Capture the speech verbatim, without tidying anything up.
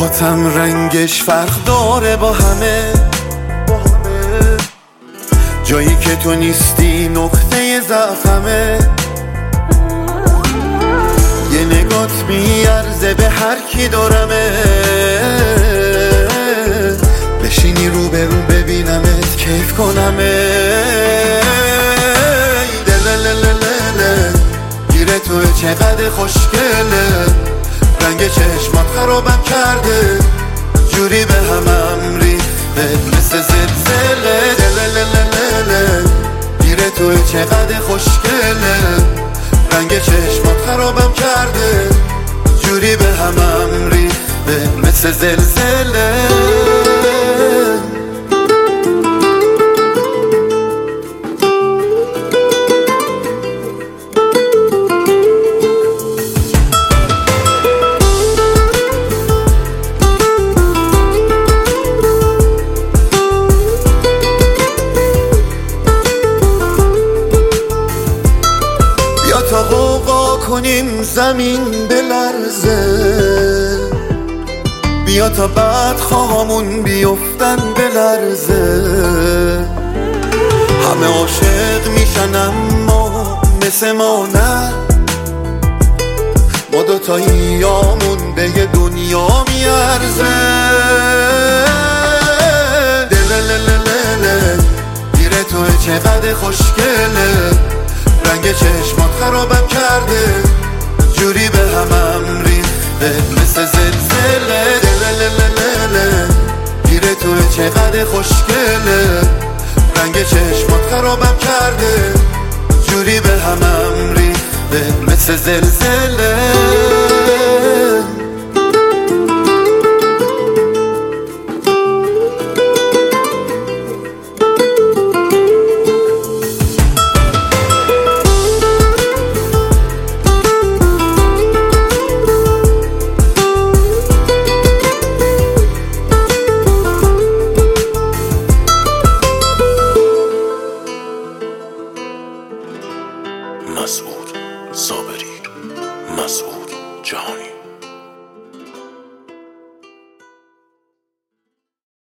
موهاتم رنگش فرق داره با همه، جایی که تو نیستی نقطه ضعفمه. یه نگات میارزه به هر کی دارمه، بشینی رو به رو ببینمت کیف کنمه. دلللللله گیره توی چقدر خوشگله، رنگ چشمات خرابم کرده، جوری به همم ریخته مثل زلزله. دللللله گیره توی چقدر خوشگله، رنگ چشمات خرابم کرده، جوری به همم ریخته مثل زلزله. تا غوغا کنیم زمین بلرزه، بیا تا بعد خواهامون بیفتن بلرزه. همه عاشق میشن اما مثل ما نه، ما دوتاییامون به یه دنیا میارزه. دللللله گیره توی چقدر خوشگله، رنگ چشمات خرابم کرده، جوری به همم ریخته مثل زلزله. دللللله گیره توی چقدر خوشگله، رنگ چشمات خرابم کرده، جوری به همم ریخته مثل زلزله. مسعود صابری، مسعود جهانی.